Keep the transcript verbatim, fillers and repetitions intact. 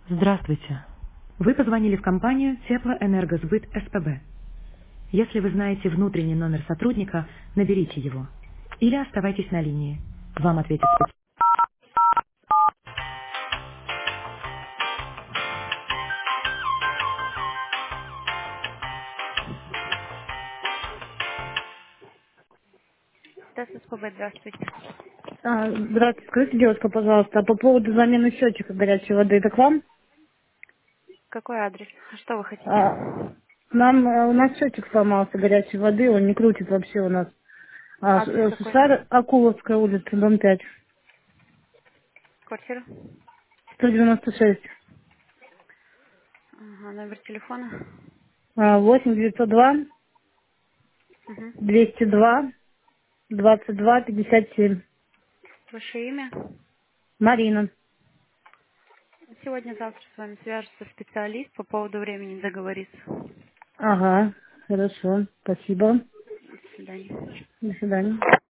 Здравствуйте. Вы позвонили в компанию Теплоэнергосбыт СПБ. Если вы знаете внутренний номер сотрудника, наберите его. Или оставайтесь на линии. Вам ответит специалист. Да, СПБ, здравствуйте. А, здравствуйте, скажите, девушка, пожалуйста, а по поводу замены счетчика горячей воды, это к вам? Какой адрес? А что вы хотите? А, нам, э, у нас счетчик сломался горячей воды, он не крутит вообще у нас. А, Ш- Адрес э, какой? Шишар, Акуловская улица, дом пять, Квартира? сто девяносто шесть, Ага, номер телефона? а, восемь девятьсот два, Угу. двести два, двадцать два, пятьдесят семь. Ваше имя? Марина. Сегодня-завтра с вами свяжется специалист по поводу времени договориться. Ага, хорошо, спасибо. До свидания. До свидания.